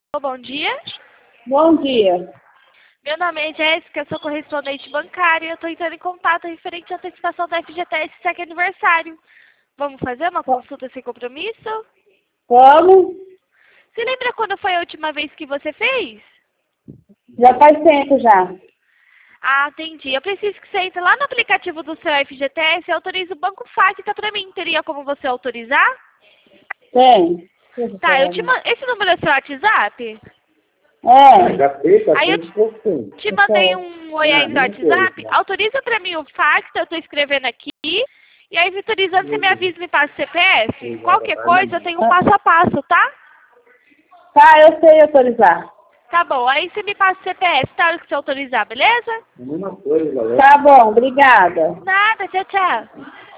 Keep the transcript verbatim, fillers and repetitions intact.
Bom dia. Bom dia. Meu nome é Jéssica, sou correspondente bancária e eu estou entrando em contato referente à antecipação da F G T S cheque aniversário. Vamos fazer uma consulta sem compromisso? Como? Você lembra quando foi a última vez que você fez? Já faz tempo já. Ah, entendi. Eu preciso que você entre lá no aplicativo do seu F G T S e autorize o Banco Facta para mim. Teria como você autorizar? Tem. Tá, eu te man... esse número é seu WhatsApp? É. Já fez, tá Aí eu tudo pouquinho. te mandei um oi aí no nem WhatsApp. sei. Autoriza para mim o Facta, eu estou escrevendo aqui. E aí, autorizando, você me avisa e me passa o C P F? Qualquer coisa, eu tenho um passo a passo, tá? Tá, eu sei autorizar. Tá bom, aí você me passa o C P F, tá? Hora que você autorizar, beleza? A mesma coisa, galera. Tá bom, obrigada. Nada, tchau, tchau.